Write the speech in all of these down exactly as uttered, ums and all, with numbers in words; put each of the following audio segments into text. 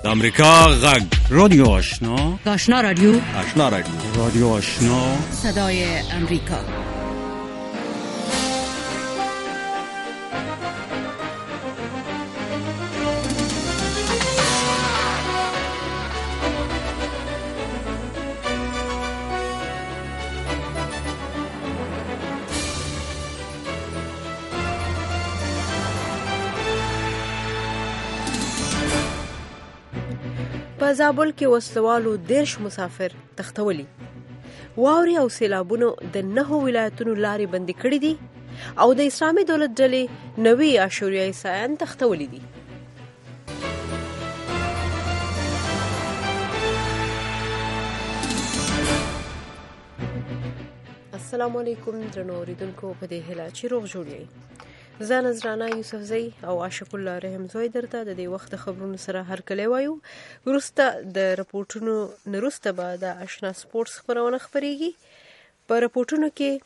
د امریکا غږ رادیو آشنا آشنا رادیو آشنا رادیو رادیو آشنا صدای امریکا. په زابل کې وسلوالو دیرش مسافر تختولي. واوري او سیلابونو د نهو ولایتونو لارې بندي کړې دي او د اسلامي دولت ډلې نوي عاشوریایي سایان تختولي دي. السلام علیکم درنو اوریدونکو، په دې هیله چې روغ جوړ یې. زه نذرانه یوسفزۍ او عاشق الله رحم زوی درته د دې وخت خبرونو سره هرکلی وایو. وروسته د رپورټونو نه وروسته به د اشنا سپورټس خپرونه خپریږي. په رپورټونو کې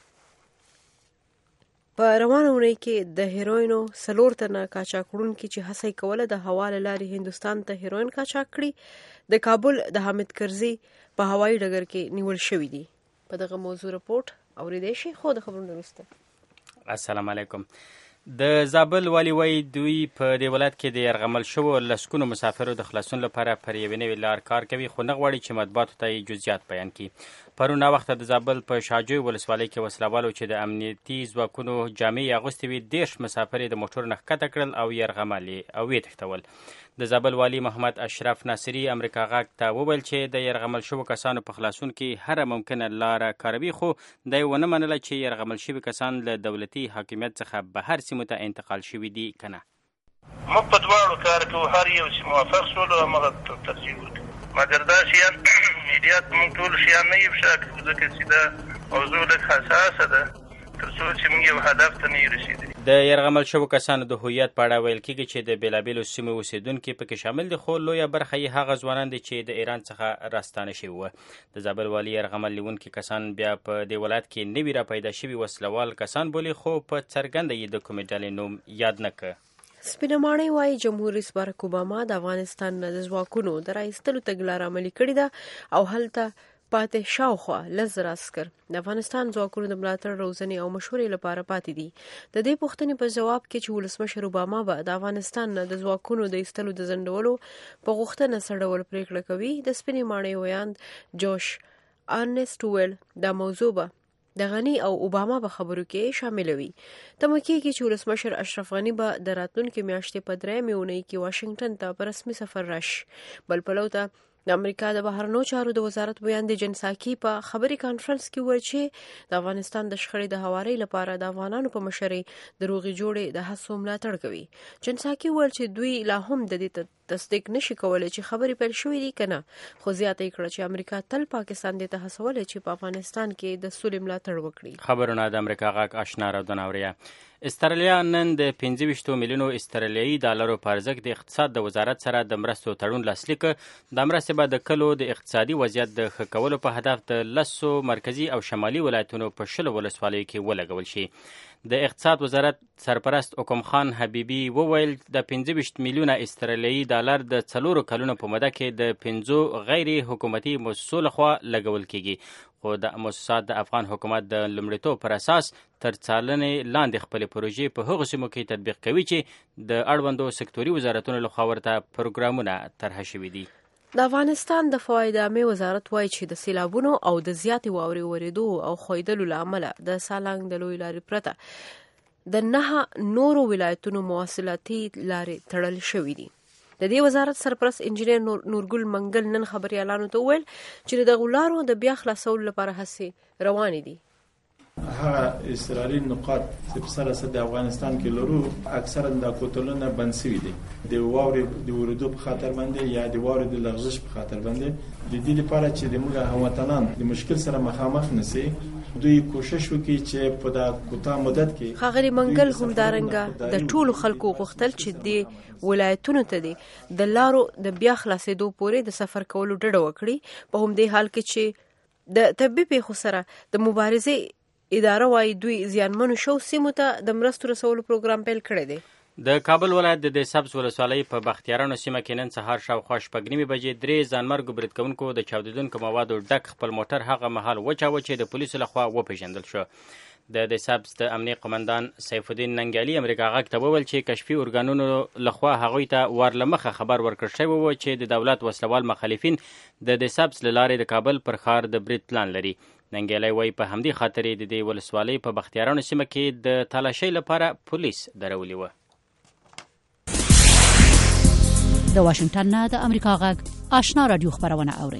په روانه اونۍ کې د هیروینو څلور تنه قاچاق وړونکي چې هڅه یې کوله د هوا له لارې هندوستان ته هیروین قاچاق کړي د کابل د حامد کرزي په هوایي ډګر کې نیول شوي دي. په دغه موضوع رپورټ اوریدی شي، خو د خبرونو وروسته. السلام علیکم. د زابل والی وایي دوی په دې ولایت کې د یرغمل شوو لسګونو مسافرو د خلاصون لپاره پر یوې نوې لار کار کوي، خو نه غواړي چې مطبوعاتو ته یې جزئیات بیان کړي. پرون ناوخته د زابل په شاجوی ولسوالۍ کې وسلوالو چې د امنیتي ځواکونو جامې یې اغوستې وې دیرش مسافر یې د موټرو نه ښکته کړل او یرغمل یې او ویې تښتول. د زابل والی محمد اشرف ناصري امریکا غږ ته وویل چې د یرغمل شوو کسانو په خلاصون کې هره ممکنه لاره کاروي، خو دی ونه منله چې یرغمل شوي کسان له دولتي حاکمیت څخه بهر سیمو ته انتقال شوي دي که نه. موږ په دواړو کار کوو، هر یو چې موافق شولو همغه ترجیح ورکوو، مګر دا شیان میډیا موږ ټول شیان نه یو شا کوو، ځکه چې دا موضوع لږ حساسه ده تر څو چې موږ یو هدف ته نه یو رسېدلي. د یرغمل شوو کسانو د هویت په اړه ویل کېږي چې د بېلابېلو سیمو اوسېدونکي پکې شامل دي، خو لویه برخه یې هغه ځوانان دي چې د ایران څخه راستانه شوي وو. د زابل والي یرغمل لیونکي کسان بیا په دې ولایت کې نوي راپیدا شوي وسلوال کسان بولي، خو په څرګنده یې د کومې ډلې نوم یاد نه کړ. سپینه ماڼۍ وایي جمهور رئیس بارک اوباما د افغانستان نه د ځواکونو د راایستلو تګلاره عملي کړې ده او هلته پاتې شاوخوا لس زره عسکر د افغانستان ځواکونو د ملاتړ روزنې او مشورې لپاره پاتې دي. د دې پوښتنې په جواب کې چې ولسمشر اوباما به د افغانستان نه د ځواکونو د ایستلو د ځنډولو په غوښتنه څه ډول پرېکړه کوي، د سپینې ماڼۍ ویاند جوش ارنسټ وویل دا موضوع به د غني او اوباما په خبرو کې شاملوي. تمه کېږي چې ولسمشر اشرف غني به د راتلونکې میاشتې په درېیمې اونۍ کې واشنګټن ته په رسمي سفر راشي. بل پلو ته د امریکا د بهرنیو چارو د وزارت ویاند جن ساکي په خبري کانفرنس کې وویل چې د افغانستان د شخړې د هواري لپاره د افغانانو په مشرۍ د روغې جوړې د هڅو ملاتړ کوي. جن ساکي وویل چې دوی لا هم د دې تصدیق نشي کولی چې خبرې پیل شوې دي که نه، خو زیاته یې کړه چې امریکا تل پاکستان دې ته هڅولی چې په افغانستان کې د سولې ملاتړ وکړي. خبرونه د امریکا غږ آشنا رادیو اوریا. استرالیا نن د پنځه ویشتو میلیونو استرالیایي ډالرو په ارزښت د اقتصاد د وزارت سره د مرستو تړون لاسلیک کړ. د مرستې به د کلو د اقتصادي وضعیت د ښه کولو په هدف د لسو مرکزي او شمالي ولایتونو په شلو ولسوالیو کې ولګول شي. د اقتصاد وزارت سرپرست حکم خان حبیبي وویل د پنځه ویشت میلیونه استرالیایي ډالر د څلورو کلونو په موده کې د پنځو غیر حکومتي مؤسسو لخوا لګول کیږي، خو د مؤسسات د افغان حکومت د لومړیتوب پر اساس تر څارنې لاندې خپلې پروژې په هغو سیمو کې تطبیق کوي چې د اړوندو سکتوري وزارتونو لخوا ورته پروګرامونه طرحه شوي دي. د افغانستان د فواید عامې وزارت وایي چې د سیلابونو او د زیاتې واورې ورېدو او ښویدلو له امله د سالنګ د لویې لارې پرته د نهه نورو ولایتونو مواصلاتي لارې تړل شوي دي. د دې وزارت سرپرست انجینر نورګل منګل نن خبریالانو ته وویل چې د دغو لارو د بیا خلاصولو لپاره هڅې روانې دي. هغه استرالي نقاط چې په سر سره د افغانستان کې لرو اکثرا د کوتلونو بند شوي دي، د واورې د ورېدو په خاطر باندې یا د واورې د لغزش په خاطر باندې. د دې لپاره چې د موږ هموطنان د مشکل سره مخامخ نشي، دوی کوشش وکړي چې په دا کوتاه مدت کې. ښاغلي منګل همدارنګه د ټولو خلکو غوښتل چې د ولایتونو ته دي د لارو د بیا خلاصېدو پورې د سفر کولو ډډه وکړي، په همدې حال کې چې د طبي پیښو سره د مبارزې اداره وايي دوی زیانمنو شو سیمو ته د مرستو رسولو پروګرام پیل کړی دی. د کابل ولایت د سبز ولسوالۍ په بختیارانو سیمه کې نن سهار شاوخوا شپږ نیمې بجې درې ځانمرګو برید کوونکو د چاودېدونکو موادو ډک خپل موټر هغه مهال وچاوه چې د پولیسو لخوا وپېژندل شو. د د سبز د امنیه قمندان سیف الدین ننګیالي امریکا غږ ته وویل چې کشفي ارګانونو لخوا هغوی ته ور له مخه خبر ورکړل شوی و چې د دولت وسلوال مخالفین د د سبز له لارې د کابل پر ښار د برید پلان لري. ننګیالي وایي په همدې خاطر د دې ولسوالۍ په بختیارانو سیمه کې د تالاشۍ لپاره پولیس درولي وه. د واشنگټن نه د امریکا غږ آشنا رادیو خبرونه اوري.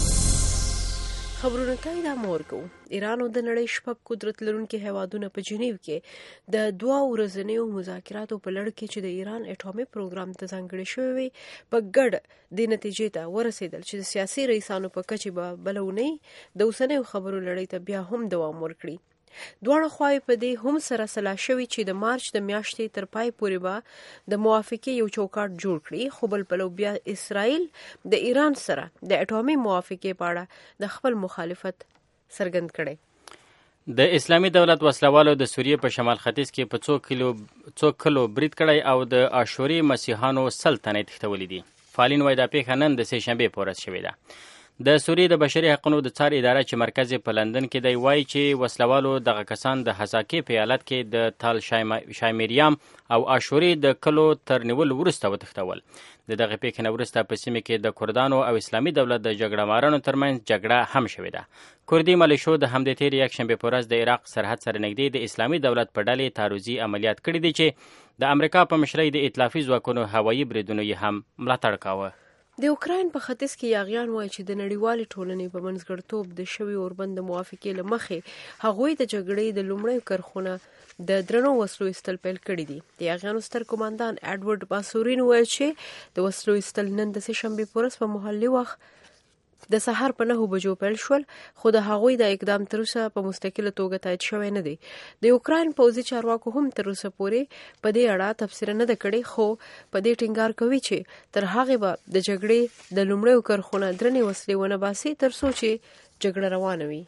خبرونه کوي د امریکا ایران او د نړۍ شپږ قدرت لرونکي هیوادونه په جنیو کې د دوه ورځنیو مذاکراتو په لړ کې چې د ایران اټومي پروګرام ته ځانګړي شوی وي په ګډ د نتیجې ته ورسېدل چې د سیاسي رئیسانو په کچې به بلونی د اوسنیو خبرو لړۍ ته بیا هم دوام ورکړي. دواړه خواوې په دې هم سره سلا شوي چې د مارچ د میاشتې تر پای پورې به د موافقې یو چوکاټ جوړ کړي، خو بل پلو بیا اسرائیل د ایران سره د اټومي موافقې په اړه د خپل مخالفت څرګند کړي. د اسلامي دولت وسلوالو د سوریې په شمال ختیځ کې په څو کیلو څو کلو برید کړی او د اشوري مسیحانو سل تنې تښتولي دي. فعالین وایي دا پیښه نن د سې شنبې په ورځ شوې ده. د سوریې د بشري حقوقو د څار اداره چې مرکز په لندن کې دی وایي چې وسلوالو دغه کسان د حزاکې په ایالت کې د تال شایمیریام او اشوري د کلو تر نیول وروسته وتښتول. د دغه پیښې نه وروسته په سیمه کې د کردانو او اسلامي دولت د جګړه مارانو ترمنځ جګړه هم شوې ده. کردي ملیشو د همدې تېرې یکشنبې په ورځ د عراق سرحد سره نږدې د اسلامي دولت په ډلې تعرضي عملیات کړي دي چې د امریکا په مشرۍ د ائتلافي ځواکونو هوایي بریدونو یې هم ملاتړ کاوه. د اوکراین په ختیځ کې یاغیان وایي چې د نړیوالې ټولنې په منځګړیتوب د شوي اوربند د موافقې له مخې هغوی د جګړې د لومړیو کرښونه د درنو وسلو ایستل پیل کړي دي. د یاغیانو ستر قوماندان اډوارډ باسورین وایي چې د وسلو ایستل نن د سې شنبې په ورځ په محلي وخت د سهار په نهو بجو پیل شول، خو د هغوی د اقدام تر اوسه په مستقله توګه تایید شوی نه دی. د اوکراین پوځي چارواکو هم تر اوسه پورې په دې اړه تبصره نه ده کړې، خو په دې ټینګار کوي چې تر هغې به د جګړې د لومړیو کرښونه درنې وسلې ونه باسي تر څو چې جګړه روانه وي.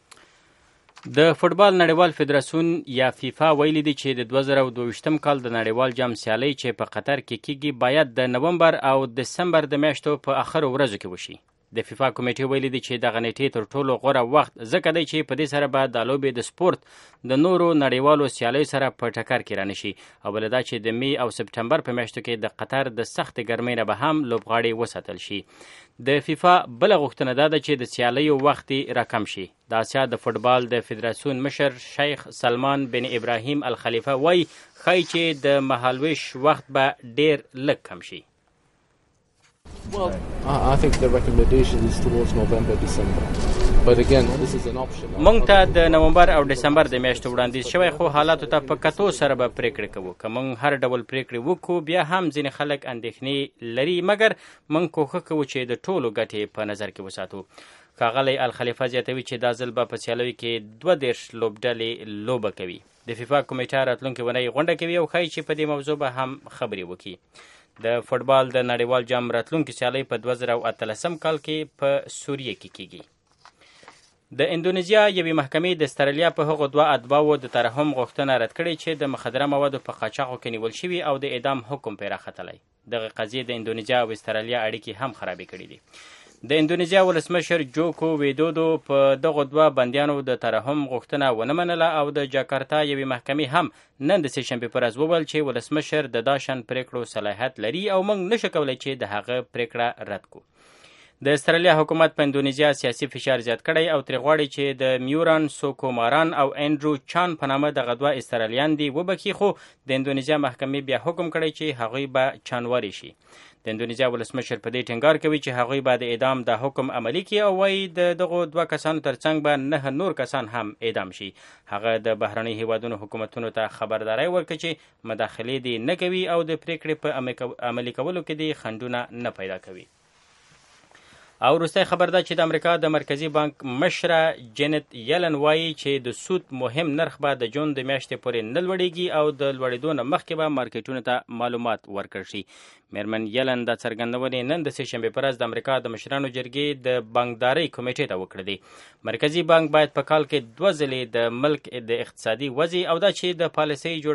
د فوټبال نړیوال فدراسیون یا فیفا ویلي دي چې د دوه زره او دوه ویشتم کال د نړیوال جام سیالۍ چې په قطر کې کیږي باید د نومبر او دسمبر د میاشتو په اخرو ورځو کې وشي. د فیفا کمیټې ویلي دي چې دغه نیټې تر ټولو غوره وخت ځکه دی چې په دې سره به دا لوبې د سپورت د نورو نړیوالو سیالیو سره په ټکر کې رانشي، او بله دا چې د می او سپټمبر په میاشتو کې د قطر د سختې ګرمۍ نه به هم لوبغاړي وساتل شي. د فیفا بله غوښتنه دا ده چې د سیالیو وخت راکم شي. د اسیا د فوټبال د فدراسیون مشر شیخ سلمان بن ابراهیم الخلیفه وایي ښایي چې د مهالویش وخت به ډیر لږ کم شي. Well, I think the recommendation is towards November, December. But again, this is an option. مونږ ته د نومبر او دسمبر د میاشتو وړاندیز شوی، خو حالاتو ته په کتو سره به پریکړې کوو. که مونږ هر ډول پریکړې وکړو بیا هم ځینې خلک اندېښنې لري، مګر مونږ کوښښ کوو چې د ټولو ګټې په نظر کې وساتو. ښاغلی الخلیفه زیاتوي چې دا ځل به په سیالیو کې دوه دېرش لوبډلې لوبه کوي. د فیفا کمیټه راتلونکې اونۍ غونډه کوي او ښایي چې په دې موضوع به هم خبرې وکړي. د فوټبال د نړیوال جام راتلونکي سیالۍ په دوه زره او اتلسم کال کې په سوریه کې کیږي. د اندونیزیا یوې محکمې د استرالیا په هغو دوه اتباعو د ترحم غوښتنه رد کړې چې د مخدره موادو په قاچاقو کې نیول شوي او د اعدام حکم پرې راختلی. دغه قضیې د اندونیزیا او استرالیا اړیکې هم خرابې کړي دي. د اندونیزیا ولسمشر جوکو ویدودو په دغو دوه بندیانو د ترحم غوښتنه ونه منله او د جاکارتا یوې محکمې هم نن د سې شنبې په ورځ وویل چې ولسمشر د دا شان پریکړو صلاحیت لري او موږ نشو کولی چې د هغه پریکړه رد کړو. د استرالیا حکومت په اندونیزیا سیاسي فشار زیات کړی او ترې غواړي چې د میوران سوکوماران او انډرو چان په نامه دغه دوه استرالیان دي وبخي، خو د اندونیزیا محکمې بیا حکم کړی چې هغوی به چانوري شي. د اندونیزیا ولسمشر په دې ټینګار کوي چې هغوی به د اعدام د حکم عملي کړي او وایي د دغو دوه کسانو ترڅنګ به نه نور کسان هم اعدام شي. هغه د بهرنۍ هیوادونو حکومتونو ته خبرداری ورکړي چې مداخلې دې نه کوي او د پریکړې په عملي کولو کې دې خنډونه نه پیدا کوي. او وروستی خبر ده چې د امریکا د مرکزي بانک مشره جینت یلن وایي چې د سود مهم نرخ به د جون د میاشتې پورې نه لوړېږي او د لوړېدو نه مخکې به مارکیټونو ته معلومات ورکړل شي. میرمن یلن دا څرګندونې نن د سې شنبې په ورځ د امریکا د مشرانو جرګې د بانکدارۍ کمیټې ته وکړې دي. مرکزي بانک باید په کال کې دوه ځلې د ملک د اقتصادي وضع او دا چې د پالیسۍ جوړ